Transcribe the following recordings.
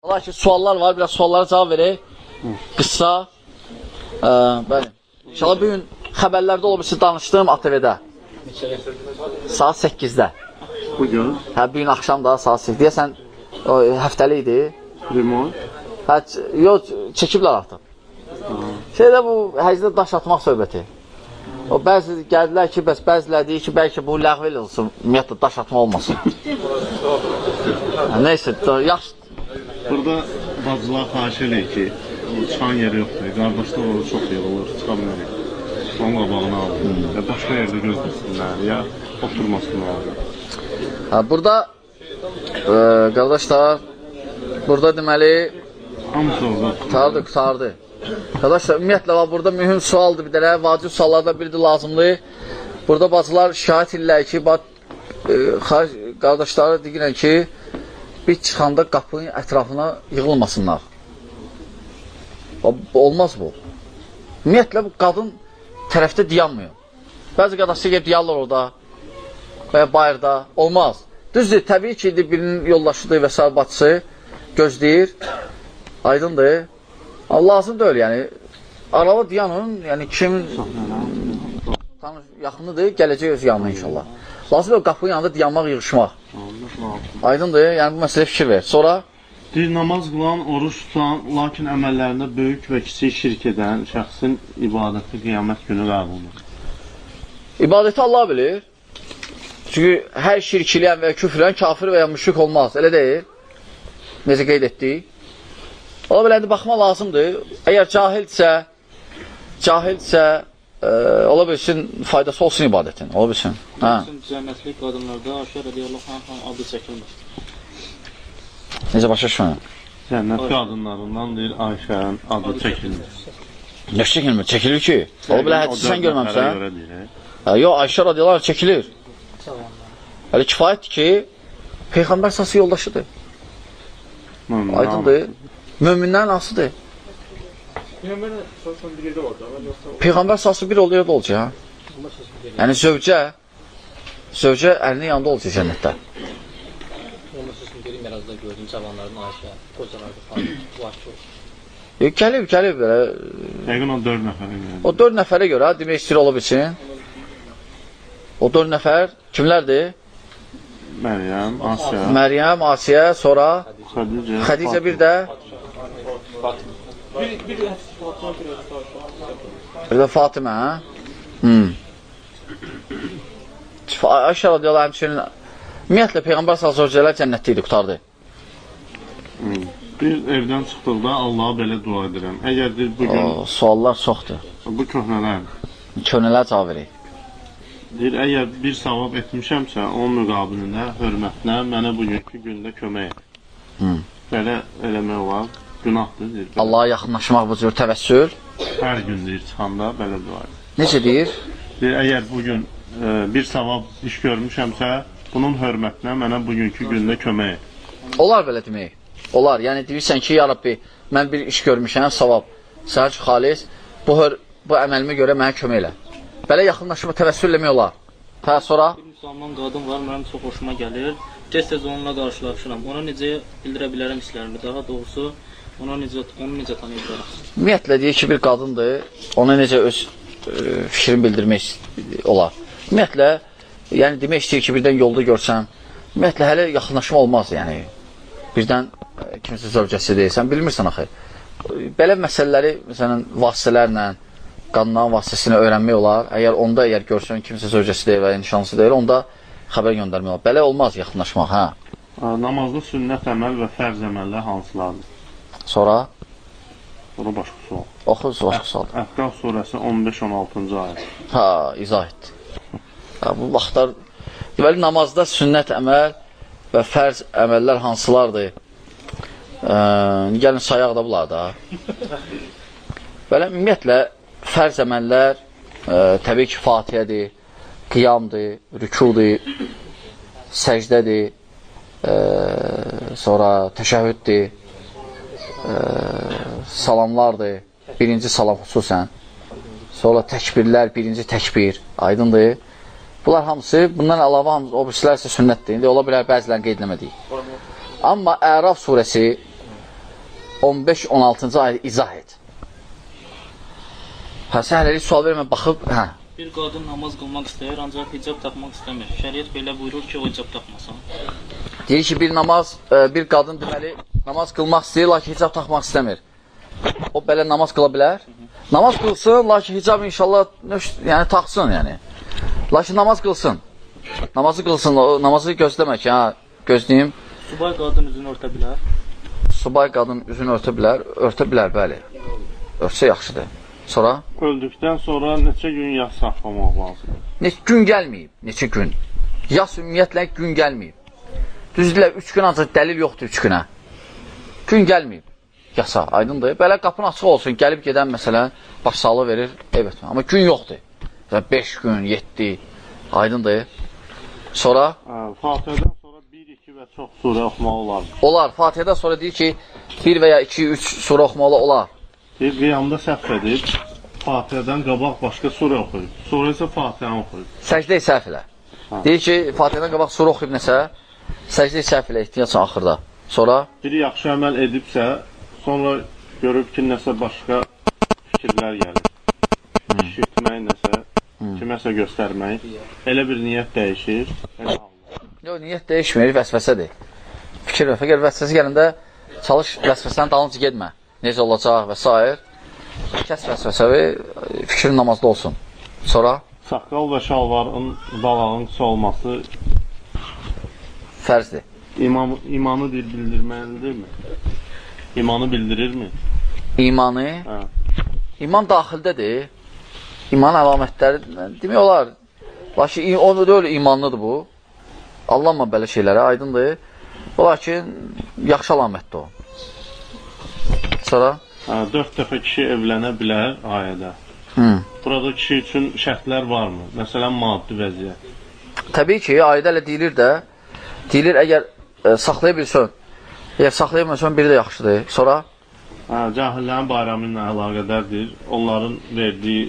Allah ki, suallar var, biraz suallara cavab verək. Qısa. Bəli. İnşallah bugün xəbərlərdə olub siz danışdığım ATV-də. Saat 8-də. Bugün? Hə, bugün axşam da saat 8-də. Deyəsən, həftəli idi. Limon? Hə, yox, çəkiblər artıq. Şeydə bu, həcdə daş atmaq söhbəti. O, bəzi gəldilər ki, bəzilər deyir ki, bəlkə bu ləğv olsun, ümumiyyətlə daş atma olmasın. Neysə, yaxşı. Burada bacılar xahiş edir ki, çıxan yeri yoxdur, qardaşlar olur, çox yer olur, çıxa bilərik. Onun qabağını alır, ya başqa yerdə gözləsinlər, ya oturmasınlar. Burada, qardaşlar, burada deməli, hamısı orada qutardı. Qardaşlar, ümumiyyətlə, burada mühüm sualdır bir dənə, vacib suallardan biridir, lazımdır. Burada bacılar şahit edirlər ki, qardaşları deyirlər ki, bir çıxanda qapının ətrafına yığılmasınlar. Olmaz bu. Ümumiyyətlə, bu qadın tərəfdə dayanmıyor. Bəzi qardaşlar gəlib dayanırlar orada və ya bayırda. Olmaz. Düzdür, təbii ki, birinin yoldaşıdır və s. bacısı gözləyir. Aydındır. Lazım deyil, yəni. Arada dayanın, yəni kimin yaxınıdır, gələcək öz yanına inşallah. Lazım deyil, qapının yanında dayanmaq, yığışmaq. Aydındır, yəni bu məsələ fikir ver. Sonra? Deyir, namaz qılan, oruç tutan, lakin əməllərində böyük və kiçik şirk edən şəxsin ibadəti qiyamət günü qəbuldur. İbadəti Allah bilir. Çünki hər şirk eləyən və ya küfr eləyən kafir və ya müşrik olmaz. Elə deyil. Necə qeyd etdik? Ola biləndə baxma lazımdır. Əgər cahildirsə, ola bilsin, faydası olsun ibadətin. Ola bilsin. Cənnətlik qadınlarda Ayşə radiyallahu anh adı çəkilmir. Necə başa şunu? Cənnət qadınlarından deyir Ayşənin adı çəkilmir. Nə çəkilmir? Çəkilir ki. Ola bilə hədisi sən görməmsən. Yox, Ayşə radiyallahu anh çəkilir. Hələ kifayətdir ki, Peyğəmbər sası yoldaşıdır. Aydındır. Möminlərin asıdır. Peyğəmbər sası bir yerdə olacaq. Yəni zövcə əlinin yanında olacaq cənnətdə. Mərazda gördüm cavanların Ayşə, qocalarda Gəlib belə. Yəqin o 4 nəfərə görə. O 4 nəfərə görə, demək istəyir olub için. O 4 nəfər kimlərdir? Məryəm, Asiyə, sonra Xədicə bir də bir də Fatimə, hə? Ayşə radiyallahu həmçinin ümumiyyətlə Peyğəmbər s.ə.v cənnətdə idi, qutardı. Bir evdən çıxdıqda Allaha belə dua edirəm. Əgər bugün... Suallar çoxdur. Bu köhnələr. Köhnələr cavab verək. Deyir, əgər bir savab etmişəmsə, onun müqabilində, hörmətinə mənə bugünkü gündə kömək et. Belə eləmək olar, günahdır, deyir. Allaha yaxınlaşmaq bu cür təvəssül. Hər gün deyir, çıxanda belə dua edir. Necə deyir? Deyir, əgər bugün bir savab iş görmüşəmsə, bunun hörmətinə mənə bugünkü gündə kömək et. Olar belə demək. Olar, yəni deyirsən ki, ya Rabbi, mən bir iş görmüşəm, savab, səhər xalis, bu əməlimə görə mənə kömək elə. Belə yaxınlaşıb təvəssül eləmək olar. Hə, sonra? Bir müsəlman qadın var, mənim çox xoşuma gəlir. Tez-tez onunla qarşılaşıram. Ona necə bildirə bilərəm hisslərimi? Daha doğrusu, onu necə tanıya bilərəm? Ümumiyyətlə, deyir ki, bir qadındır, ona necə öz fikrini bildirmək olar. Ümumiyyətlə, yəni demək istəyir ki, birdən yolda görsəm, ümumiyyətlə, hələ yaxınlaşma olmaz, yəni. Birdən kimsə zövcəsi deyirsən, bilmirsən axı. Belə məsələləri, məsələn, vasitələrlə, qadınların vasitəsini öyrənmək olar. Əgər görsən, kimsə zövcəsi deyir və ya nişanlısı deyir, onda xəbər göndərmək olar. Belə olmaz yaxınlaşmaq, hə? Namazda sünnət əməl və fərz əməllər hansılardır? Sonra? Sonra başqa sual. Oxuz, başqa sual. Əhqaf surəsi 15-16-cı ayət. Hə, izah etdi. Bu vaxtlar, deməli, namazda sünnət əməl və fərz əməllər hansılardır? Gəlin sayaq da bunlar da. Belə, ümumiyyətlə, fərz əməllər təbii ki, fatihədir, qiyamdır, rükudur, səcdədir, sonra təşəhhüddür, salamlardır, birinci salam xüsusən, sonra təkbirlər, birinci təkbir, aydındır. Bunlar hamısı, bundan əlavə hamısı, o birisilər isə sünnətdir. İndi ola bilər bəzilərini qeyd eləmədik. Amma Əraf surəsi 15-16-cı ayı izah et. Sən hələlik sual vermə, baxıb, Bir qadın namaz qılmaq istəyir, ancaq hicab taxmaq istəmir. Şəriət belə buyurur ki, o hicab taxmasın. Deyir ki, bir qadın deməli, namaz qılmaq istəyir, lakin hicab taxmaq istəmir. O belə namaz qıla bilər. Namaz qılsın, lakin hicab inşallah yəni, taxsın. Yəni. Lakin namaz qılsın. Namazı qılsın, namazı gözləmək. Gözləyim. Subay qadın üzünü örtə bilər. Subay qadın üzünü örtə bilər. Örtə bilər, bəli. Örtsə yaxşıdır. Sonra? Öldükdən sonra neçə gün yas saxlamaq lazım? Gün gəlməyib, neçə gün. Yas ümumiyyətlə gün gəlməyib. Düzdürlər, 3 gün ancaq dəlil yoxdur 3 günə. Gün gəlməyib. Yasa, aydındır. Belə qapın açıq olsun, gəlib gedən məsələn, başsağlığı verir, evet. Amma gün yoxdur. 5 gün, 7, aydındır. Sonra? Fatihədən sonra 1-2 və çox surə oxumaq olar. Olar. Fatihədən sonra deyir ki, 1 və ya 2-3 surə oxumalı olar. Deyir, qiyamda səhv edib, Fatihədən qabaq başqa surə oxuyub. Sonra isə Fatihəni oxuyub. Səcdə-i səhv elə. Deyir ki, Fatihədən qabaq surə oxuyub nəsə, səcdə-i səhv elə ehtiyatsan axırda. Sonra? Biri yaxşı əməl edibsə, sonra görüb ki, nəsə başqa fikirlər gəlir. İşitmək nəsə, kiməsə göstərmək. Elə bir niyyət dəyişir. Yox, niyyət dəyişmir, vəsvəsədir. Fikir və fəqər vəsvəsə gələndə çalış vəsvəsənin dalınca gedmə. Necə olacaq və s. Kəs vəsvəsəvi, fikrin namazda olsun. Sonra? Saqqal və şalvarın balağın qısa olması fərzdir. İmanı bildirməlidirmi? İmanı bildirirmi? İmanı? Hə. İman daxildədir. İman əlamətləri demək olar. Lakin o da imanlıdır bu. Allahma belə şeylərə aydındır. Lakin yaxşı əlamətdir o. Sonra? 4 dəfə kişi evlənə bilər ayədə. Burada kişi üçün şərtlər varmı? Məsələn, maddi vəziyyət. Təbii ki, ayədə elə deyilir də. Deyilir, əgər saxlaya bilsən, əgər saxlaya bilsən, biri də yaxşıdır. Sonra? Cahillərin bayramı ilə əlaqədərdir. Onların verdiyi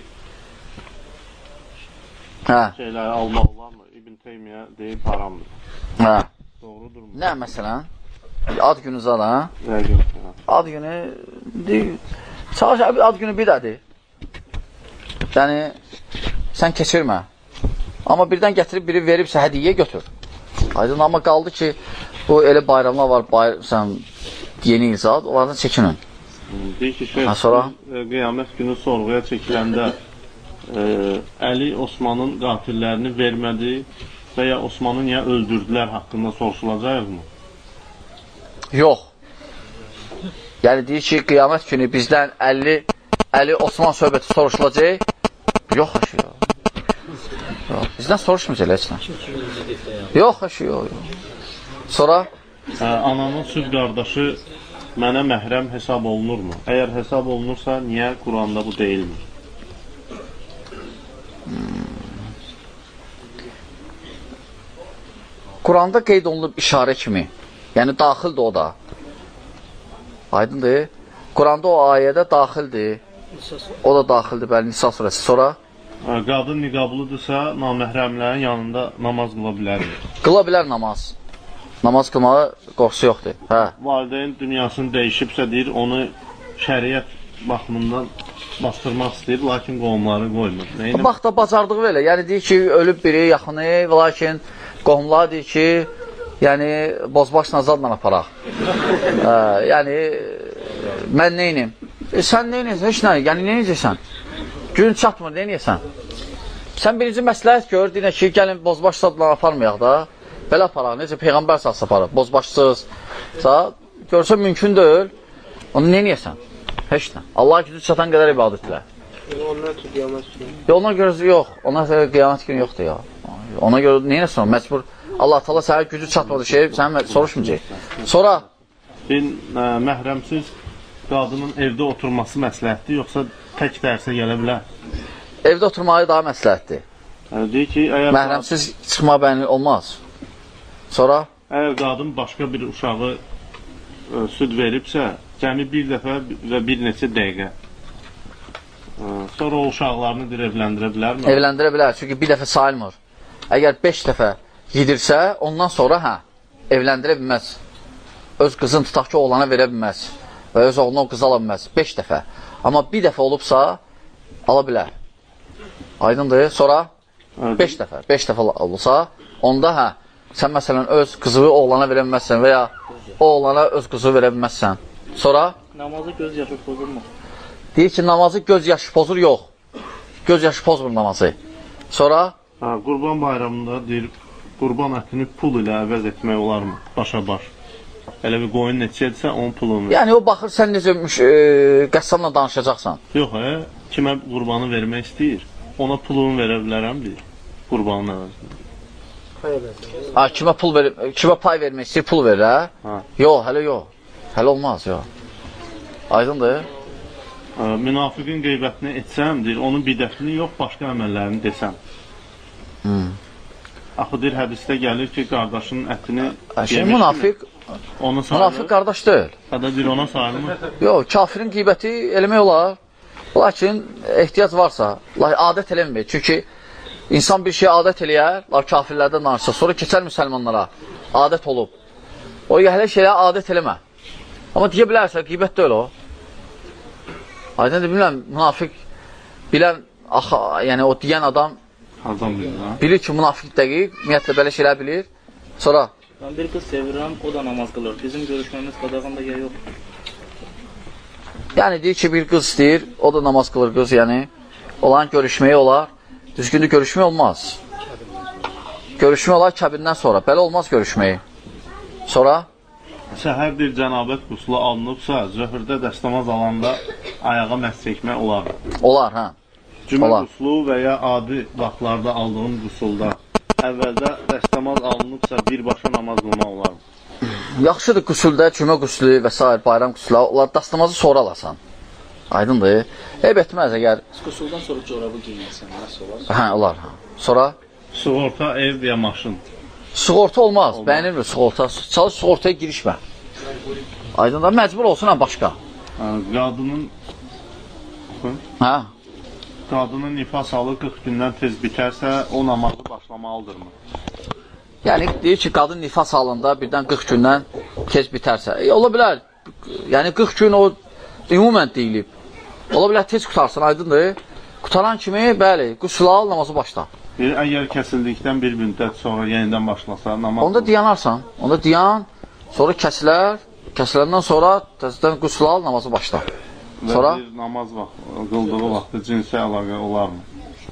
şeyləri almaq olarmı? İbn Teymiyyə deyib haramdır. Doğrudurmu? Nə məsələn? Ad günü zada. Ad günü çalış, ad günü bir dədir. Yəni, sən keçirmə. Amma birdən gətirib biri veribsə hədiyyə götür. Aydın, amma qaldı ki, bu elə bayramlar var, yeni izad, onlardan çəkinin. Deyir ki, qiyamət günü sorğuya çəkiləndə Əli Osmanın qatillərini vermədi və ya Osmanı niyə öldürdülər haqqında soruşulacaqmı? Yox. Yəni deyir ki, qiyamət günü bizdən Əli Osman söhbəti soruşulacaq. Yox, haşı, yox. Bizdən soruşmayacaq, eləçlə. Yox, haşı, yox. Sonra? Ananın süd qardaşı mənə məhrəm hesab olunurmu? Əgər hesab olunursa, niyə Quranda bu deyilmir? Quranda qeyd olunub işarə kimi. Yəni, daxildir o da. Aydındır. Quranda o ayədə daxildir. O da daxildir, bəli, Nisa surəsi. Sonra? Qadın niqablıdırsa, naməhrəmlərin yanında namaz qıla bilərmi? Qıla bilər namaz. Namaz qılmağa qorxusu yoxdur. Valideyn dünyasını dəyişibsə, deyir, onu şəriət baxımından bastırmaq istəyir, lakin qohumları qoymur. Bax da bacardığı belə. Yəni, deyir ki, ölüb biri, yaxını, lakin qohumlar deyir ki, yəni, bozbaşla zadla aparaq. Yəni, mən neyinim? Sən neyinəsən? Heç nə, yəni, neyinəcəksən? Gün çatmır, neynəyəsən? Sən birinci məsləhət gör, deyinə ki, gəlin bozbaş zadla aparmayaq da. Belə aparaq, necə Peyğəmbər sahası aparaq, bozbaşsız. Görsə mümkün deyil, onu neynəyəsən? Heç nə. Allah gücü çatan qədər ibadətlə. Ona görə yox, ona görə qiyamət günü yoxdur ya. Ona görə neynəsən? Məcbur. Allah Taala sənə gücü çatmadı şey, sən soruşmayacaq. Sonra? Məhrəmsiz qadının evdə oturması məsləhətdir, yoxsa tək dərsə gələ bilər? Evdə oturmağı daha məsləhətdir. Deyir ki, məhrəmsiz çıxma bəyəni olmaz. Sonra? Əgər qadın başqa bir uşağı süd veribsə, cəmi bir dəfə və bir neçə dəqiqə. Sonra o uşaqlarını evləndirə bilərmi? Evləndirə bilər, çünki bir dəfə sayılmır. Əgər 5 dəfə yedirsə, ondan sonra evləndirə bilməz. Öz qızın tutaq ki, oğlana verə bilməz. və öz oğluna o qızı ala bilməz. 5 dəfə. Amma bir dəfə olubsa, ala bilər. Aydındır. Sonra 5 dəfə. 5 dəfə olsa, onda hə, sən məsələn öz qızını oğlana verə bilməzsən və ya o oğlana öz qızını verə bilməzsən. Sonra? Namazı göz yaşı pozur mu? Deyir ki, namazı göz yaşı pozur, yox. Göz yaşı pozmur namazı. Sonra? Qurban bayramında deyir, qurban ətini pul ilə əvəz etmək olarmı? Başa baş. Elə bir qoyun neçədirsə, onun pulunu verir. Yəni, o baxır, sən necə qəssamla danışacaqsan. Yox, kimə qurbanı vermək istəyir, ona pulunu verə bilərəm, deyir, qurbanın əvəzində. Kimə pay vermək istəyir, pul verir, hə? Yox, hələ yox. Hələ olmaz, yox. Aydındır. Münafiqin qeybətini etsəm, deyir, onun bidətini yox, başqa əməllərini desəm. Axı, deyir, hədisdə gəlir ki, qardaşının ətini münafiq qardaş deyil. Hədə deyir, ona sayılmır. Yox, kafirin qeybəti eləmək olar. Lakin, ehtiyac varsa, adət eləməyək. Çünki insan bir şey adət eləyər, kafirlərdən danışsa, sonra keçər müsəlmanlara. Adət olub. O hələ şeyə adət eləmə. Amma deyə bilərsə, qeybət deyil o. Aydın bilmirəm, münafiq bilən, yəni o deyən adam bilir ki, münafiq dəqiq, ümumiyyətlə belə şeylər bilir. Sonra? Mən bir qız sevirəm, o da namaz qılır. Bizim görüşməmiz qadağanda ya yox. Yəni deyir ki, bir qız istəyir, o da namaz qılır qız, yəni olan görüşməyi olar. Düzgündür, görüşmək olmaz. Görüşmək olar kəbindən sonra. Belə olmaz görüşməyi. Sonra? Səhər bir cənabət qusulu alınıbsa, zöhrdə dəstəmaz alanda ayağa məhz çəkmək olar. Olar, hə. Cümə qusulu və ya adi vaxtlarda aldığın qusulda əvvəldə dəstəmaz alınıbsa, birbaşa namaz qılmaq olar. Yaxşıdır qusulda, cümə qusulu və s. bayram qusulu, onlar dəstəmazı sonra alasan. Aydındır. Etməz əgər... Qusuldan sonra corabı giyməksən, nəsə olar? Hə, olar. Sonra? Sığorta, ev ya maşın. Sığorta olmaz. Bəyənilmir sığorta. Çalış sığortaya girişmə. Aydındır. Məcbur olsun, hə, başqa. Qadının... Hə? Qadının nifas halı 40 gündən tez bitərsə, o namazı başlamalıdırmı? Yəni, deyir ki, qadın nifas halında birdən 40 gündən tez bitərsə. Ola bilər. Yəni, 40 gün o ümumən deyilib. Ola bilər, tez qutarsın, aydındır. Qutaran kimi, bəli, qüsül al, namazı başla. Əgər kəsildikdən bir müddət sonra yenidən başlasa, namaz... Onda dayanarsan. Onda dayan, sonra kəsilər. Kəsiləndən sonra təzədən qüsül al, namazı başla. Sonra? Və bir namaz qıldığı vaxtı cinsi əlaqə olarmı?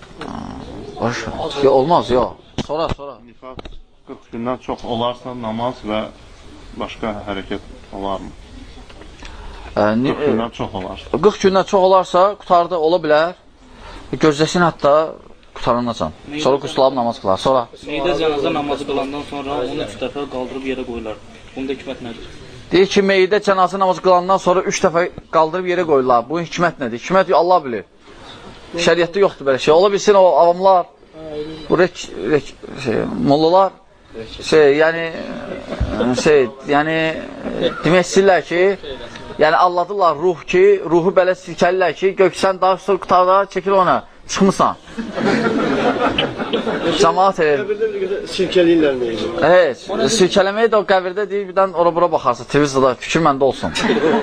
Olmaz, yox. Sonra. Nifas 40 gündən çox olarsa namaz və başqa hərəkət olarmı? 40 gündən çox olar. 40 gündən çox olarsa, qutarda ola bilər. Gözləsin hətta qutaranacaq. Sonra quslanıb namaz qılar. Sonra? Meydə cənazə namazı qılandan sonra onu 3 dəfə qaldırıb yerə qoyular. Bunda hikmət nədir? Deyir ki, meydə cənazə namazı qılandan sonra 3 dəfə qaldırıb yerə qoyurlar. Bu hikmət nədir? Hikmət Allah bilir. Şəriətdə yoxdur belə şey. Ola bilsin o avamlar, bu mollalar yəni demək istəyirlər ki, yəni alladırlar ruh ki, ruhu belə silkəlirlər ki, göksən daha sonra qutarda çəkir ona, çıxmısan. Cəmaat silkəliyirlər meyini. Evet, silkələməyi də o qəvirdə deyir, birdən ora-bura baxarsa, televizorda fikir məndə olsun.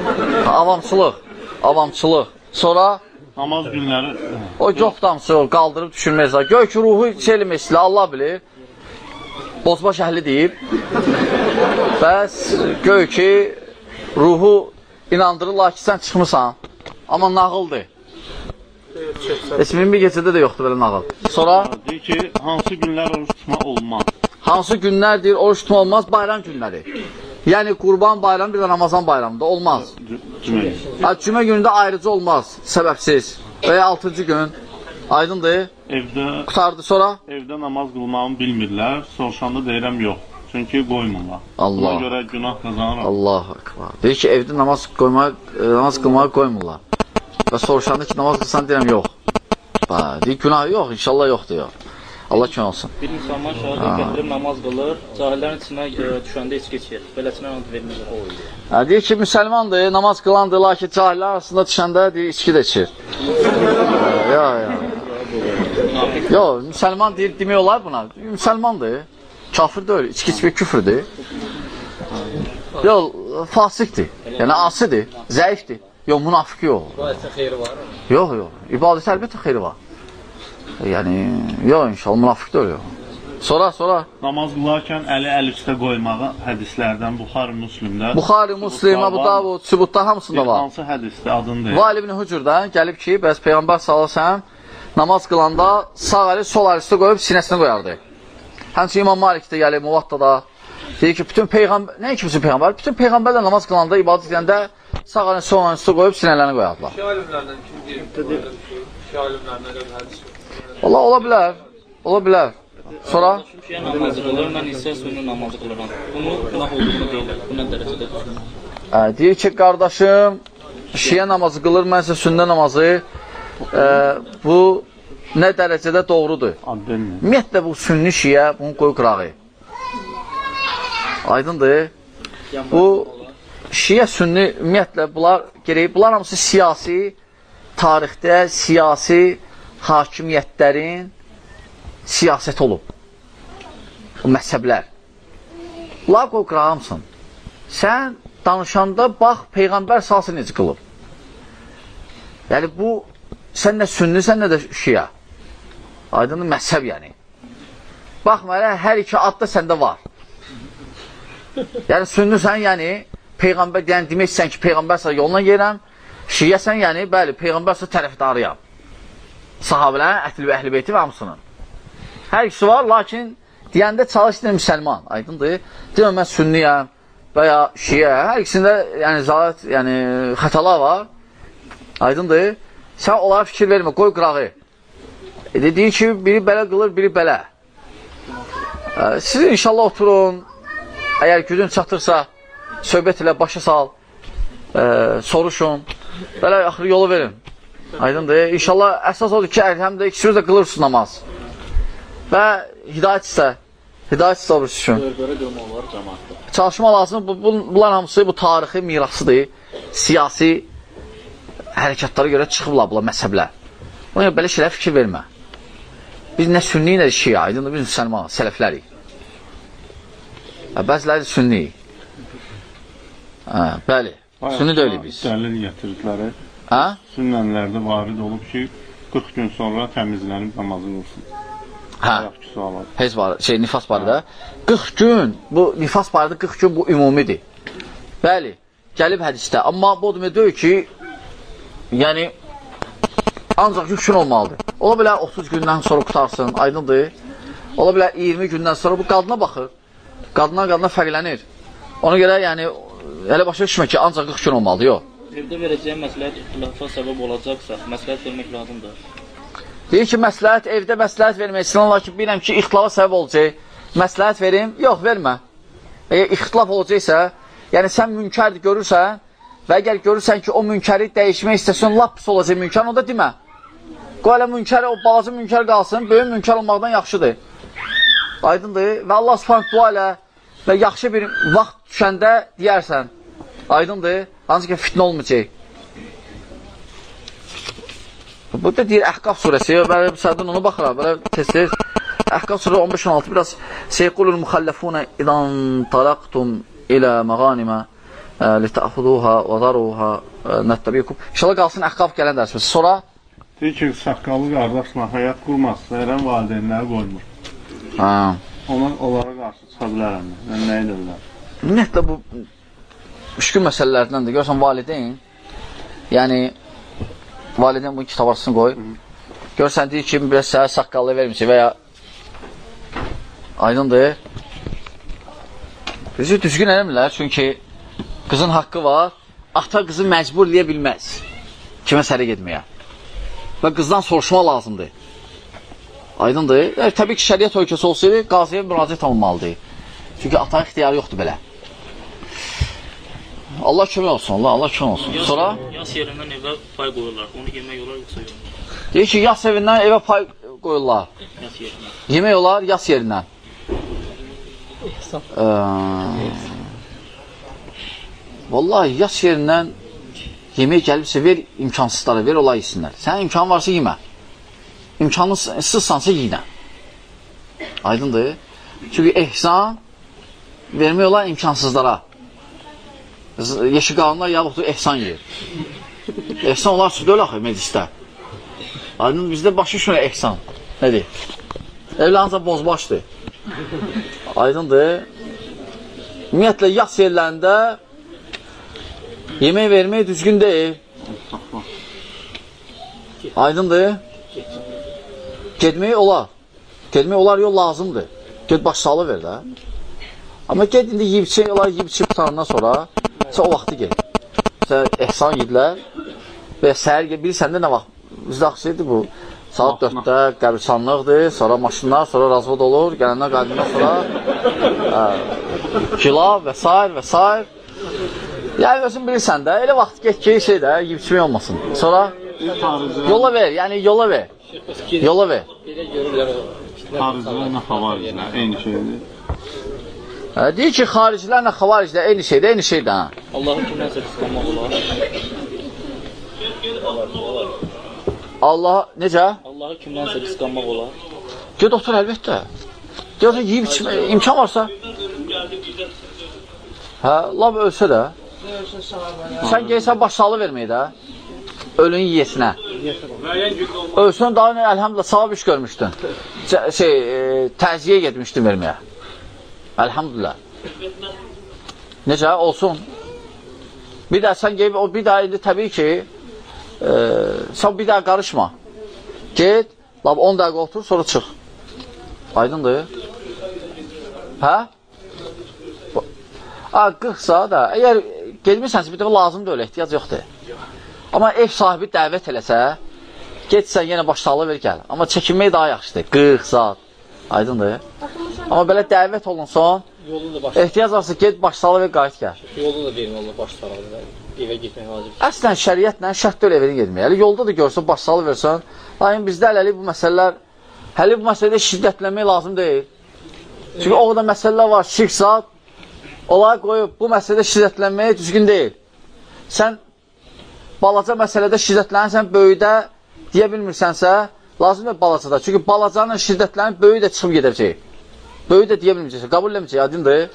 Avamçılıq. Sonra namaz günləri... O yox damsı, qaldırıb düşürməyəcək. Göy ki, ruhu eləmək istəyirlər, Allah bilir. Bozbaş əhli deyib. Bəs göy ki, ruhu inandırırlar ki, sən çıxmısan. Amma nağıldır. Esmin bir gecədə də yoxdur belə nağıl. Sonra? Deyir ki, hansı günlər oruç tutma olmaz? Hansı günlər deyir, oruç tutma olmaz? Bayram günləri. Yəni, qurban bayramı, bir də Ramazan bayramında olmaz. Cümə günündə ayrıcı olmaz, səbəbsiz. Və ya 6-cı gün, aydındır. Qutardı sonra? Evdə namaz qılmağını bilmirlər, soruşanda deyirəm yox. Çünki qoymurlar. Buna görə günah qazanır. Allah akbar. Deyir ki, evdə namaz qılmağı qoymurlar. Və soruşanda ki, namaz qılsan deyirəm yox. Deyir, günah yox, inşallah yoxdur yox. Allah kim olsun. Bir müsəlman şəhadət gətirib namaz qılır, cahillərin içinə düşəndə içki içir. Beləsinə ad verilir. Deyir ki, müsəlmandır, namaz qılandır, lakin cahillər arasında düşəndə deyir, içki də içir. Yox, müsəlman deyir, demək olar buna. Müsəlmandır, kafir deyil, içki içmək küfrdür. Yox, fasikdir. Yəni, asidir, zəifdir. Yox, münafiq yox. İbadətə xeyri var. Yox, yox. İbadət əlbəttə xeyri var. Yəni, yox, inşallah münafiq deyil, yox. Sonra. Namaz qılarkən əli üstə qoymağı hədislərdən Buxari Müslimdə. Buxari, Müslim, Əbu Davud, Sübutda hamısında var. Hansı hədisdə adını deyir? Vail ibn Hücürdən gəlib ki, bəs Peyğəmbər sallallahu namaz qılanda sağ əli sol əli üstə qoyub sinəsinə qoyardı. Həmçinin İmam Malik də gəlib Muvattada deyir ki, bütün Peyğəmbər, nə ki bütün Peyğəmbər? Bütün Peyğəmbərlər namaz qılanda, ibadət edəndə sağ əlini sol əlini üstə qoyub sinələrini qoyardılar. Şi alimlərdən kim deyir? Şi alimlərdən elə bir hədis yox. Allah, ola bilər. Sonra? Şiə namazı qılır, mən isə sünni namazı qılıram. Bunu günah olduğunu deyirlər. Bu nə dərəcədə düşünür? Deyir ki, qardaşım, şiə namazı qılır, mən isə sünnə namazı. Bu nə dərəcədə doğrudur? Ümumiyyətlə, bu sünni şiə, bunu qoy qırağı. Aydındır. Bu şiə, sünni, ümumiyyətlə, bunlar hamısı siyasi, tarixdə siyasi hakimiyyətlərin siyasət olub. O məzhəblər. Bunlar qoy qırağımsın. Sən danışanda bax, Peyğəmbər salsı necə qılıb. Yəni bu, sən nə sünni, sən nə də şiə. Aydın məzhəb yəni. Baxma, hər iki ad da səndə var. Yəni sünni sən, yəni Peyğəmbər, yəni demək istəyən ki, Peyğəmbər salsı yoluna yerəm, şiə sən, yəni, bəli, Peyğəmbər salsı tərəfdarıyam. Sahabilərin, əhl-i beyti və hamısının. Hər ikisi var, lakin deyəndə çalışdır müsəlman, aydındır. Deyəm, mən sünniyəm və ya şiə, hər ikisində yəni, xətalar var, aydındır. Sən onlara fikir vermə, qoy qırağı. Deyir ki, biri belə qılır, biri belə. Siz inşallah oturun, əgər gücün çatırsa, söhbət ilə başa sal, soruşun, belə axırı yolu verin. Aydındır. İnşallah əsas odur ki, həm də ikisiniz də qılırsınız namaz. Və hidayət isə obruz üçün. Çalışma lazım. Bunlar hamısı bu tarixi mirasıdır. Siyasi hərəkətlara görə çıxıblar bunlar məzhəblər. Ona belə şeylər fikir vermə. Biz nə sünni, nə də şiə, aydındır. Biz müsəlman, sələflərik. Bəziləri sünniyik. Bəli, sünni deyildik biz. Dəlil gətirdikləri sünnənlərdə varid olub ki, 40 gün sonra təmizlənib namazı qılsın. Heç var, nifas barədə. 40 gün, bu nifas barədə 40 gün bu ümumidir. Bəli, gəlib hədisdə. Amma bu demək deyil ki, yəni, ancaq 3 gün olmalıdır. Ola bilər 30 gündən sonra qutarsın, aydındır. Ola bilər 20 gündən sonra bu qadına baxır. Qadına fərqlənir. Ona görə, yəni, elə başa düşmək ki, ancaq 40 gün olmalıdır, yox. Evdə verəcəyəm məsləhət ixtilafa səbəb olacaqsa, məsləhət vermək lazımdır. Deyir ki, evdə məsləhət vermək istəyirlər ki, biləm ki, ixtilafa səbəb olacaq. Məsləhət verim, yox, vermə. Əgər ixtilaf olacaqsa, yəni sən münkərdir görürsən və əgər görürsən ki, o münkəri dəyişmək istəsən, lap pis olacaq münkər, onda demə. Qoy elə münkər, o balaca münkər qalsın, böyük münkər olmaqdan yaxşıdır. Aydındır. Və Allah subhanət dua ilə və yaxşı bir vaxt düşəndə deyərsən. Aydındır. Ancaq ki, fitnə olmayacaq. Burada deyir Əhqaf surəsi, belə sərdən onu baxıram, belə tez-tez. Əhqaf surə 15-16 biraz Seyqulul müxəlləfunə idan talaqtum ilə məğanimə litəxuduha və daruha nəttəbiyyukum. İnşallah qalsın Əhqaf gələn dərsimiz. Sonra deyir ki, saqqalı qardaşla həyat qurmaz, verən valideynləri qoymur. Onlara qarşı çıxa bilərəm. Mən nə edə bilərəm? Ümumiyyətlə, bu müşkül məsələlərdəndir. Görürsən, valideyn, yəni, valideyn bunu kitab arasını qoy. Görürsən, deyir ki, biraz sənə saqqallı vermişsə və ya aydındır. Bizi düzgün eləmirlər, çünki qızın haqqı var. Ata qızı məcbur eləyə bilməz kimə səri getməyə. Və qızdan soruşma lazımdır. Aydındır. Təbii ki, şəriət ölkəsi olsaydı, qaziyə müraciət alınmalıdır. Çünki ata ixtiyarı yoxdur belə. Allah kömək olsun, Allah kömək olsun. Sonra? Yas yerindən evə pay qoyurlar. Onu yemək olar, yoxsa yox? Deyir ki, yas evindən evə pay qoyurlar. Yas yerindən. Yemək olar, yas yerindən. Vallahi, yas yerindən yemək gəlibsə, ver imkansızlara, ver olay yesinlər. Sənin imkanın varsa yemə. İmkansızsansa yiyinə. Aydındır. Çünki ehsan vermək olar imkansızlara. yeşil qadınlar yaxud ehsan yeyir. Ehsan onlar üçün deyil axı meclisdə. Aydın bizdə başı şuna ehsan. Nədir? Evlə ancaq bozbaşdır. Aydındır. Ümumiyyətlə, yas yerlərində yemək vermək düzgün deyil. Aydındır. Gedmək olar. Gedmək olar, yol lazımdır. Ged başsağlı ver də. Amma ged indi yiyib içib tutandan sonra sən o vaxtı ged. Sən ehsan yedilər və səhər bilirsən də nə vaxt? Bizdə axşıydı bu. Saat 4-də qəbirçanlıqdır, sonra maşınlar, sonra razvod olur, gələndən qaydından sonra pilav və s. Yəni, özün bilirsən də, elə vaxt get ki, yiyib içmək olmasın. Sonra yola ver, yəni yola ver. Yola ver. Xaricilərlə xavaricilər, eyni şeydir. Deyir ki, xaricilərlə xavaricilər eyni şeydir, eyni şeydir. Allahı kimdənsə qısqanmaq olar. Allah, necə? Allahı kimdənsə qısqanmaq olar. Ged otur, əlbəttə. Ged otur, yiyib içmək, imkan varsa. Lab ölsə də. Sən geysən başsağlı verməyə də. Ölün yiyesinə. Ölsün daha əlhamdülillah savab iş görmüşdün. Təziyə getmişdin verməyə. Əlhamdülillah. Necə? Olsun. Bir də sən qeyb, bir də indi təbii ki sən bir daha qarışma. Get, 10 dəqiqə otur, sonra çıx. Aydındır. Hə? 40-sa da, əgər gedmirsənsə bir dəfə lazımdır öyle, ehtiyac yoxdur. Amma ev sahibi dəvət eləsə, getsən yenə başsağlı ver gəl. Amma çəkinmək daha yaxşıdır, 40 saat. Aydındır. Amma belə dəvət olunsun, ehtiyac varsa get başsağlı ver, qayıt gəl. Yolda da verin Allah başsağlı, evə getmək vacib. Əslən şəriətlə şərt deyil evini getmək. Hələ yolda da görsən, başsağlı versən, lakin bizdə hələ bu məsələlər, hələ bu məsələdə şiddətlənmək lazım deyil. Çünki o qədər məsələlər var, şirk saat, olay qoyub, bu məsələdə şiddətlənməyə düzgün deyil. Sən balaca məsələdə şiddətlənirsən, böyüdə deyə bilmirsənsə, lazımdır balacada. Çünki balacanın şiddətlənib, böyü də çıxıb gedəcək. Böyü də deyə bilməyəcəksən, qəbul eləməyəcək, adındır.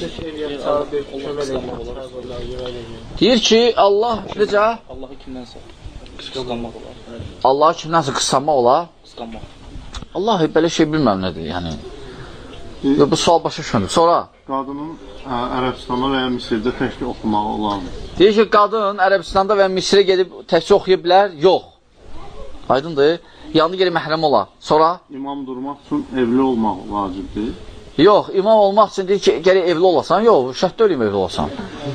Deyir ki, Allah, necə? Allahı kimdənsə qısqanmaq olar. Allahı kimdənsə qısqanmaq olar? Qısqanmaq. Allah belə şey bilməm nədir, yəni. Bu sual başa düşmədim. Sonra? Qadının Ərəbistanda və ya Misirdə təkcə oxumağı olarmı? Deyir ki, qadın Ərəbistanda və Misirə gedib təkcə oxuya bilər? Yox. Aydındır. Yanında gelib məhrəm olar. Sonra? İmam durmaq üçün evli olmaq vacibdir. Yox, imam olmaq üçün deyir ki, gələk evli olasan. Yox, şərt deyiləm evli olasan.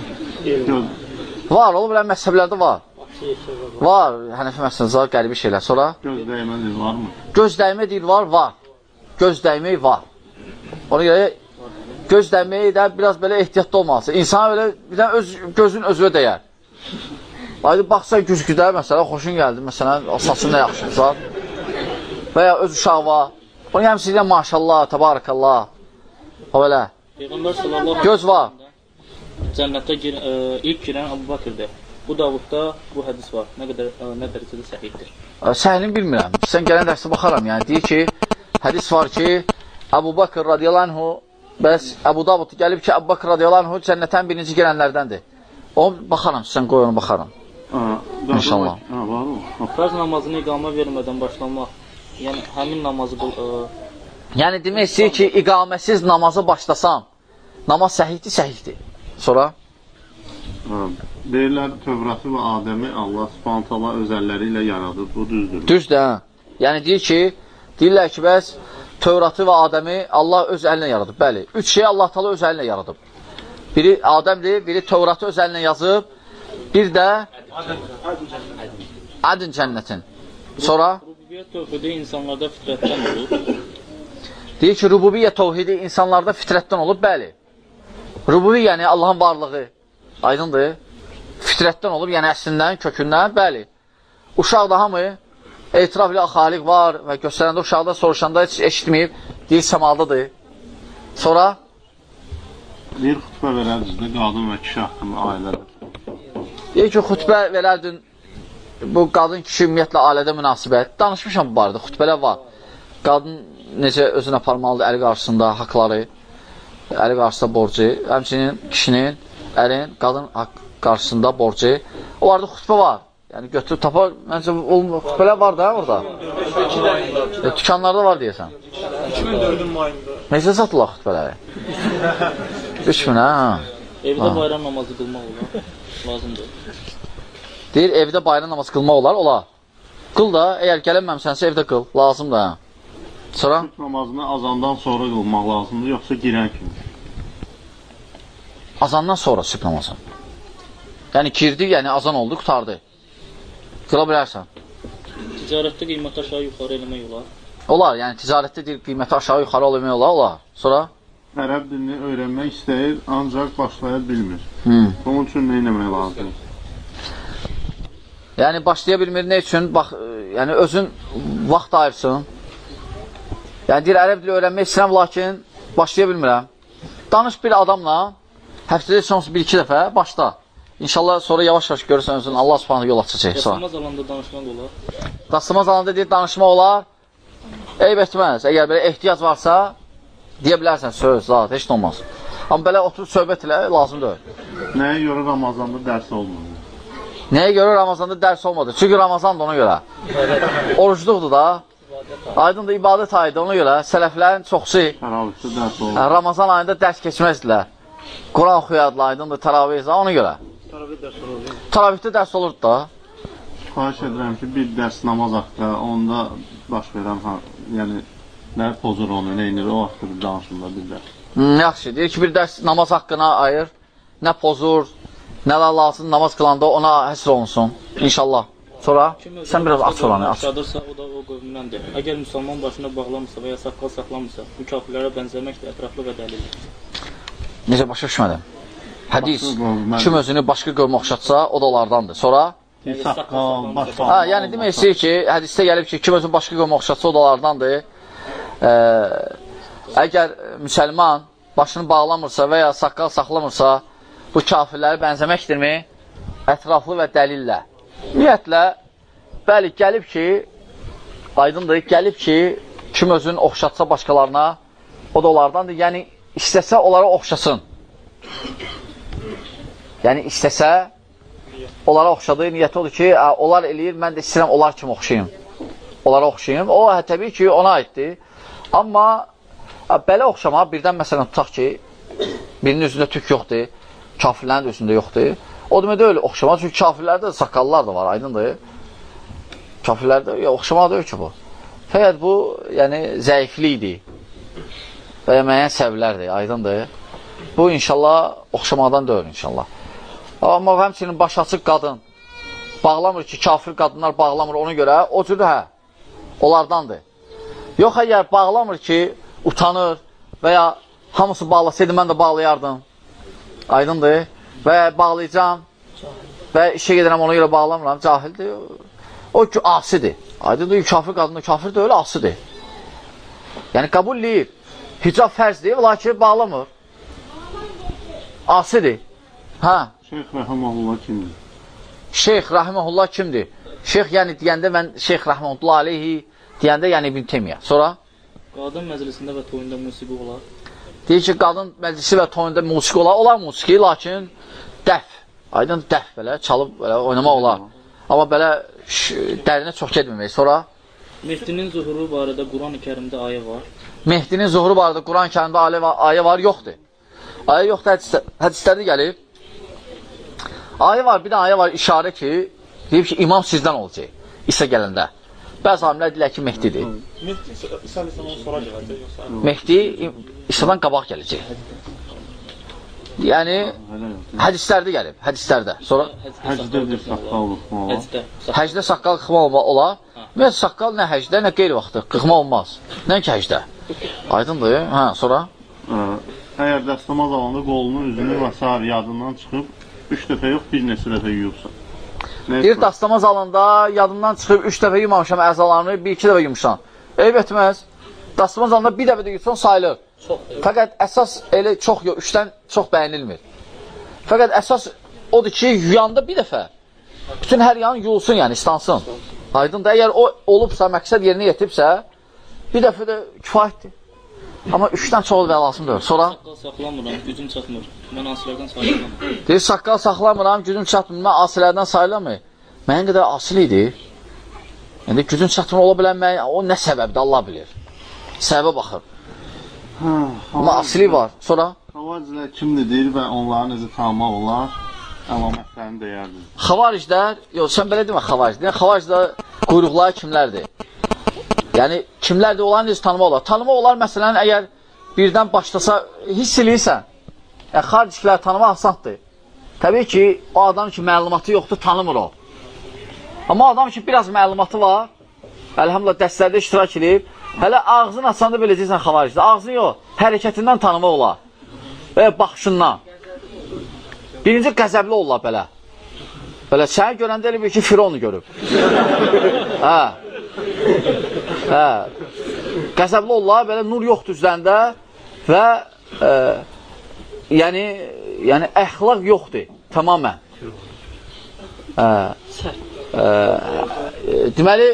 Var, olub bilən məzhəblərdə var. Var, Hənəfi məsələsi, qəribə şeylər. Sonra? Göz dəymə deyil, varmı? Göz dəymə deyil, var. Göz dəymək var. Ona görə göz dəyməyi də biraz belə ehtiyatlı olmalısı. İnsan belə bir də gözün özünə dəyər. Aydın, baxsa güzgüdə, məsələn, xoşun gəldi, məsələn, saçın nə yaxşıdırsa və ya öz uşağı var. Onu həmsiyyə maşallah, təbarəkallah. O belə. Göz var. Cənnətdə ilk girən Əbu Bakırdır. Bu Davudda bu hədis var. Nə dərəcədə səhihdir? Səhihini bilmirəm. Sən gələn dərsə baxaram. Yəni, deyir ki, hədis var ki, Əbu Bakır radiyallahu anhu, bəs Əbu Davud gəlib ki, Əbu Bakır radiyallahu anhu cənnətən birinci gələnlərdəndir. O, baxaram, sən qoy onu baxaram. İnşallah. Fərz namazını iqamə vermədən başlamaq, yəni həmin namazı yəni demək istəyir ki, iqaməsiz namazı başlasan, namaz səhihdir. Sonra? Deyirlər, Tövratı və Adəmi Allah Subhanahu taala öz əlləri ilə yaradıb, bu düzdür. Düzdür, hə. Yəni deyir ki, deyirlər ki, bəs Tövratı və Adəmi Allah öz əlinə yaradıb. Bəli, üç şeyi Allah taala öz əlinə yaradıb. Biri Adəmdir, biri Tövratı öz əlinə yazıb, bir də Adın cənnətin. Sonra? Rububiyyət tövhidi insanlarda fitrətdən olur. Deyir ki, rububiyyət tövhidi insanlarda fitrətdən olur. Bəli. Rububiyyə, yəni Allahın varlığı. Aydındır. Fitrətdən olur, yəni əslindən, kökündən. Bəli. Uşaqda hamı etiraf ilə xaliq var və göstərəndə uşaqda soruşanda heç eşitməyib, deyir səmaldadır. Sonra? Bir xütbə verərdiniz, qadın və kişi haqqında ailədə. Deyir ki, xütbə verərdin, bu qadın kişi ümumiyyətlə ailədə münasibət. Danışmışam bu barədə, xütbələr var. Qadın necə özünə aparmalıdır əli qarşısında haqları, əli qarşısında borcu, həmçinin kişinin Ərin, qadın qarşısında borcu. Onlarda xütbə var. Yəni götürüb tapar, məncə xütbələr var da orada. Dükanlarda var deyəsən. 2004-ün mayında. Necə satırlar xütbələri? 3000, hə? Evdə bayram namazı qılmaq olar. Lazımdır. Deyir, evdə bayram namazı qılmaq olar, olar. Qıl da, əgər gələnməmsənsə evdə qıl, lazımdır, hə? Sonra? Sübh namazını azandan sonra qılmaq lazımdır, yoxsa girən kimi? Azandan sonra sübh namazı. Yəni girdi, yəni azan oldu, qutardı. Qıla bilərsən. Ticarətdə qiyməti aşağı yuxarı eləmək olar. Olar, yəni ticarətdə deyir, qiyməti aşağı yuxarı eləmək olar, olar. Sonra? Ərəb dilini öyrənmək istəyir, ancaq başlaya bilmir. Bunun üçün nə etmək lazımdır? Yəni başlaya bilmir, nə üçün? Bax, yəni özün vaxt ayırsın. Yəni deyir, ərəb dili öyrənmək istəyirəm, lakin başlaya bilmirəm. Danış bir adamla, həftədə son 1-2 dəfə başla. İnşallah sonra yavaş-yavaş görürsən özün, Allah subhanahu yol açacaq. Dastamaz alanda danışmaq olar. Dastamaz alanda deyir, danışma olar. Eyb etməz. Əgər belə ehtiyac varsa, deyə bilərsən söz, zat, heç nə olmaz. Amma belə oturub söhbət ilə lazımdır. Nəyə görə Ramazanda dərs olmadı? Nəyə görə Ramazanda dərs olmadı? Çünki Ramazandır ona görə. Orucluqdur da. Aydındır, ibadət ayıdır ona görə. Sələflərin çoxsu Təravihdə dərs olur. Ramazan ayında dərs keçməzdilər. Quran oxuyardılar, aydındır, təravihdə ona görə. Təravihdə dərs olurdu da. Xahiş edirəm ki, bir dərs namaz haqqında, onda baş verən, yəni, nə pozur onu, nə inir, o haqqda bir danışımda bir dərs. Yaxşı, deyir ki, bir dərs namaz haqqına ayır, nə pozur, nələr lazım namaz qılanda ona həsr olunsun, inşallah. Sonra, sən biraz aç olanı, aç. Yaşadırsa, o da o qövmündəndir. Əgər müsəlman başına bağlamırsa və ya saqqal saxlamırsa, bu kafirlərə bənzəmək də ətraflı və dəlildir. Necə başa düşmədim? Hədis, kim özünü başqa qövmə oxşatsa, o da onlardandır. Sonra? Saqqal, başqa. Yəni, demək istəyir ki, hədisdə gəlib ki, kim özünü başqa qövmə oxşatsa, o da onlardandır. Əgər müsəlman başını bağlamırsa və ya saqqal saxlamırsa, bu kafirləri bənzəməkdirmi? Ətraflı və dəlillə. Ümumiyyətlə, bəli, gəlib ki, aydındır, gəlib ki, kim özünü oxşatsa başqalarına, o da onlardandır. Yəni, istəsə onlara oxşasın. Yəni, istəsə onlara oxşadığı niyyəti odur ki, onlar eləyir, mən də istəyirəm, onlar kimi oxşayım. Onlara oxşayım. O, təbii ki, ona aiddir. Amma belə oxşama, birdən məsələn tutaq ki, birinin üzündə tük yoxdur, kafirlərin də üzündə yoxdur. O demək deyil, oxşama, çünki kafirlərdə də saqqallar da var, aydındır. Kafirlərdə oxşama deyil ki bu. Fəqət bu, yəni, zəiflikdir və ya müəyyən səbəblərdir, aydındır. Bu, inşallah, oxşamadan deyil, inşallah. Amma həmçinin baş açıq qadın bağlamır ki, kafir qadınlar bağlamır ona görə, o cürü hə, onlardandır. Yox, əgər bağlamır ki, utanır və ya hamısı bağlasaydı, mən də bağlayardım. Aydındır. Və bağlayacam və işə gedirəm, ona görə bağlamıram, cahildir. O ki, asidir. Aydındır, kafir qadında kafir deyil, asidir. Yəni, qəbulləyir. Hicab fərzdir, lakin bağlamır. Asidir. Hə? Şeyx Rəhəməhullah kimdir? Şeyx Rəhəməhullah kimdir? Şeyx, yəni deyəndə mən Şeyx Rəhəməhullah aleyhi deyəndə, yəni İbn Teymiyyə. Sonra? Qadın məclisində və toyunda musiqi olar. Deyir ki, qadın məclisi və toyunda musiqi olar. Olar musiqi, lakin dəf. Aydın dəf belə, çalıb belə, oynamaq olar. Amma belə dərinə çox getməmək. Sonra? Mehdinin zuhuru barədə Quran-ı Kərimdə ayə var. Mehdinin zuhuru barədə Quran-ı Kərimdə ayə var, yoxdur. Ayə yoxdur, hədislərdə gəlib. Ayə var, bir də ayə var, işarə ki, deyib ki, imam sizdən olacaq, İsa gələndə. Bəzi alimlər deyilər ki, Mehdidir. Mehdi İsa Aleyhisselamdan sonra gələcək, yoxsa? Mehdi İsa'dan qabaq gələcək. Yəni, hədislərdə gəlib, hədislərdə. Sonra Həcdə bir saqqal qıxma olar. həcdə saqqal qıxma olar. Ümumiyyətlə, saqqal nə həcdə, nə qeyri vaxtı qıxma olmaz. Nə ki həcdə. Aydındır, hə, sonra? Əgər dəstəmaz alanda qolunun, üzünü və s. yadından çıxıb, 3 dəfə yox, bir neçə dəfə yuyubsa. Bir dastamaz alanda yadından çıxıb 3 dəfə yumamışam əzalarını, 1-2 dəfə yumuşam. Eyb etməz. Dastamaz alanda bir dəfə də yutsan sayılır. Fəqət əsas elə çox yox, 3-dən çox bəyənilmir. Fəqət əsas odur ki, yuyanda bir dəfə bütün hər yan yuyulsun, yəni istansın. Aydındır, əgər o olubsa, məqsəd yerinə yetiribsə, bir dəfə də kifayətdir. Amma 3-dən çox və lazımdır. Sonra Saqqal saxlamıram, gücüm çatmır. Mən asilərdən sayılamam. deyir, saqqal saxlamıram, gücüm çatmır, mən asilərdən sayılamır. Mənim qədər asil idi. İndi gücün çatmır ola bilən o nə səbəbdir, Allah bilir. Səbəbə baxır. Amma asili var. Sonra Xavariclər kimdir deyir və onları necə tanımaq olar? Əlamətlərini deyərdir. xavariclər, yox, sən belə demə xavariclər. Xavariclər quyruqları kimlərdir? Yəni, kimlərdir, onları necə tanımaq olar? Tanımaq olar, məsələn, əgər birdən başlasa, hiss eləyirsən, yəni, xaricikləri tanımaq asandır. Təbii ki, o adam ki, məlumatı yoxdur, tanımır o. Amma adam ki, biraz məlumatı var, əlhamdülillah, dəstələrdə iştirak edib, hələ ağzını açanda biləcəksən xavaricdə. Ağzını yox, hərəkətindən tanımaq olar və ya baxışından. Birinci qəzəbli olurlar belə. Belə, səni görəndə elə bir ki, Fironu görüb. Hə. Hə. Qəzəbli olurlar, belə nur yoxdur üzərində və yəni əxlaq yoxdur, tamamən. Deməli,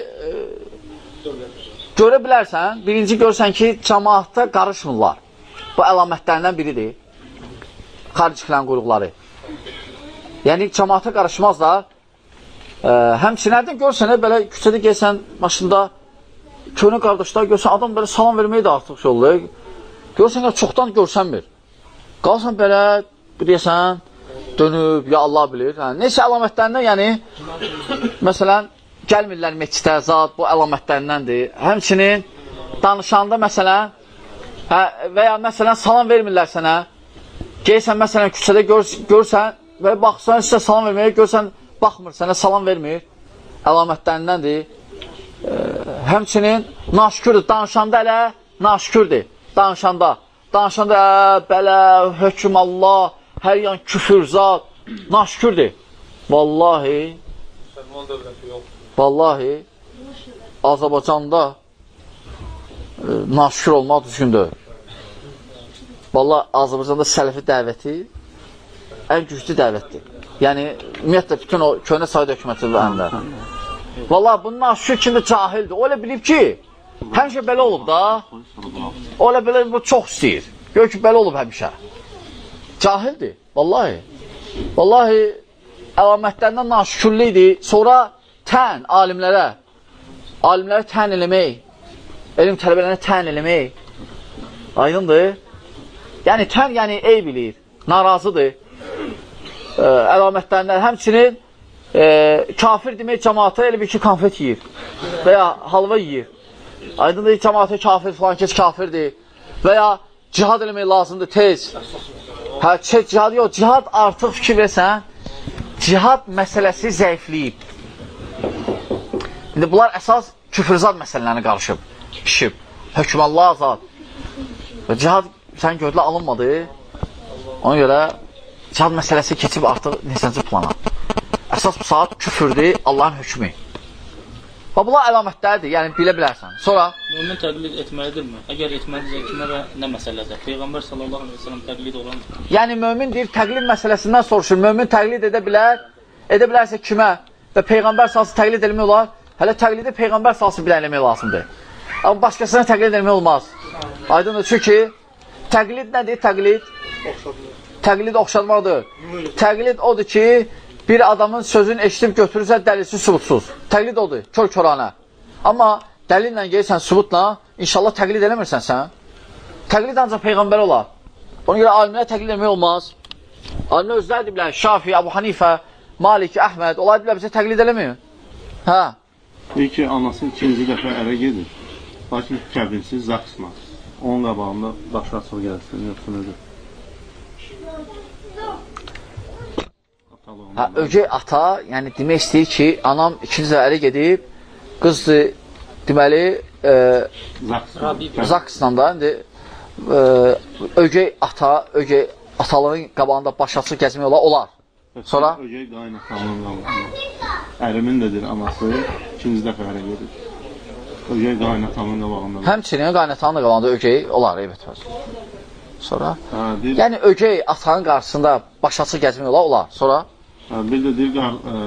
görə bilərsən, birinci görsən ki, cəmaatda qarışmırlar. Bu əlamətlərindən biridir. Xariciklərin quyruqları. Yəni, cəmaata qarışmazlar. Həmçinlərdən görsən, belə küçədə gəlsən, maşında köhnə qardaşlar görsən, adam belə salam verməyi də artıq şey olur. Görsən ki, çoxdan görsənmir. Qalsan belə, deyəsən, dönüb, ya Allah bilir. Neysə əlamətlərindən, yəni, məsələn, gəlmirlər meçidə, zat bu əlamətlərindəndir. Həmçinin danışanda, məsələn, və ya məsələn, salam vermirlər sənə. Geysən, məsələn, küçədə görsən və baxsan, sizə salam verməyə görsən, baxmır, sənə salam vermir. Əlamətlərindəndir. Həmçinin naşükürdür. Danışanda elə naşükürdür. Danışanda belə, hökm Allah, hər yan küfür, zat, naşükürdür. Vallahi, Azərbaycanda naşükür olmaq düzgündür. Vallahi, Azərbaycanda sələfi dəvəti ən güclü dəvətdir. Yəni, ümumiyyətlə, bütün o köhnə Said hökumətlərində. Vallahi, bunun naşükür kimdə cahildir. O elə bilib ki, həmişə belə olub da. O elə belə bu çox istəyir. Gör ki, belə olub həmişə. Cahildir, vallahi. Vallahi, əlamətlərindən naşükürlüydür. Sonra tən alimlərə tən eləmək, elm tələbələrinə tən eləmək, aydındır. Yəni, tən, yəni, ey bilir, narazıdır. Əlamətlərindən, həmçinin kafir demək cəmaata elə bir ki, konfet yiyir və ya halva yiyir. Aydındır, cəmaata kafir, falan keç kafirdir və ya cihad eləmək lazımdır, tez. Cihad yox, cihad artıq fikir versən, cihad məsələsi zəifləyib. İndi bunlar əsas küfürzad məsələlərini qarışıb, pişib, hökmallah zat. Və cihad sən gördülə alınmadı, ona görə cihad məsələsi keçib artıq neçənci plana. Əsas bu saat küfürdür, Allahın hökmü. Və bunlar əlamətlərdir, yəni bilə bilərsən. Sonra Mömin təqlid etməlidirmi? Əgər etməlidirsə, kimə və nə məsələdə? Peyğəmbər sallallahu aleyhi ve sellem təqlid olandır. Yəni mömin deyir, təqlid məsələsindən soruşur. Mömin təqlid edə bilərsə kimə? Və Peyğəmbər salsı təqlid eləmək olar. Hələ təqlidi Peyğəmbər salsı bilən eləmək lazımdır. Amma başqasına təqlid eləmək olmaz. Aydındır, çünki təqlid nədir? Təqlid oxşatmaqdır. Təqlid odur ki, bir adamın sözünü eşitib götürürsə dəlilsiz, sübutsuz. Təqlid odur, kör-körana. Amma dəlillə gəlirsən, sübutla, inşallah təqlid eləmirsən sən. Təqlid ancaq Peyğəmbər olar. Ona görə alimlərə təqlid eləmək olmaz. Alimlər özləri deyiblər, Şafi, Əbu Hanifə, Malik, Əhməd, onlar deyiblər, bizə təqlid eləməyir. Hə? Deyir ki, anası ikinci dəfə ərə gedir. Lakin kəbinsiz, zaxsma. Onun qabağında başı açıq gəlsin, yoxsa nədir? Ögey ata, yəni demək istəyir ki, anam ikinci dəfə ərə gedib, qızdır, deməli, Zaksla da, indi ögey atalığın qabağında baş açıq gəzmək olar. Sonra? Ögey qaynaqamın qabağında. Ərimin dedir anası, ikinci dəfə ərə gedir. Ögey qaynaqamın qabağında. Həmçinin qaynaqamın qabağında ögey olar, evet. Sonra? Yəni ögey atanın qarşısında baş açıq gəzmək olar. Sonra? Bir də deyir,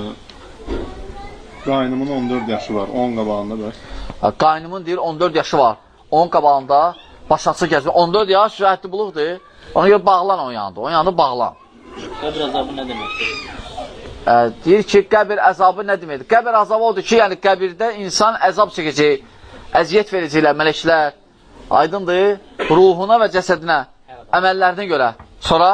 qaynımın 14 yaşı var, onun qabağında bəs. Qaynımın deyir 14 yaşı var, onun qabağında başaqçı gəzmir. 14 yaş həddi buluqdur. Ona görə bağlan onun yanında. Onun yanında bağlan. Qəbir əzabı nə deməkdir? Deyir ki, qəbir əzabı nə deməkdir? Qəbir əzabı odur ki, yəni qəbirdə insan əzab çəkəcək, əziyyət verəcəklər, mələklər, aydındır, ruhuna və cəsədinə, əməllərinə görə. Sonra?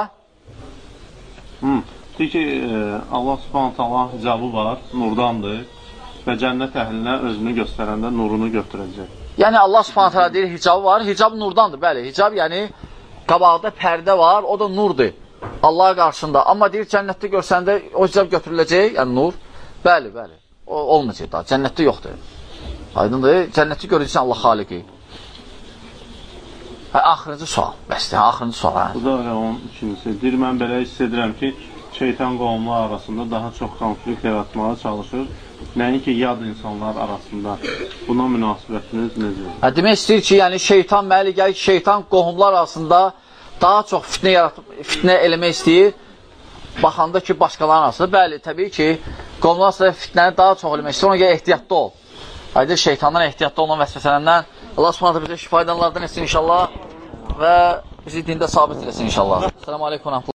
Deyir ki, Allah subhanət Allah hicabı var, nurdandır və cənnət əhlinə özünü göstərəndə nurunu götürəcək. Yəni, Allah subhanət Allah deyir, hicabı var, hicab nurdandır, bəli, hicab yəni qabaqda pərdə var, o da nurdur. Allah'a qarşısında. Amma deyir, cənnətdə görsəndə o hicab götürüləcək, yəni nur. Bəli, bəli. O olmayacaq daha. Cənnətdə yoxdur. Aydındır. Cənnəti görəcəksən Allah xaliqi. Axırıncı sual. Bəsdir, axırıncı sual. Bu da onun ikincisi. Deyir, mən belə hiss edirəm ki, şeytan qovumlar arasında daha çox konflikt yaratmağa çalışır. Nəinki yad insanlar arasında. Buna münasibətiniz necə? Demək istəyir ki, yəni şeytan məli gəlir ki, şeytan qohumlar arasında daha çox fitnə eləmək istəyir. Baxanda ki, başqalarının arasında. Bəli, təbii ki, qohumlar arasında fitnəni daha çox eləmək istəyir. Ona görə ehtiyatlı ol. Haydi şeytandan ehtiyatlı olma vəsvəsələrindən. Allah subhanətə bizə şifa edənlərdən etsin inşallah və bizi dində sabit eləsin inşallah. Selamun aleyküm.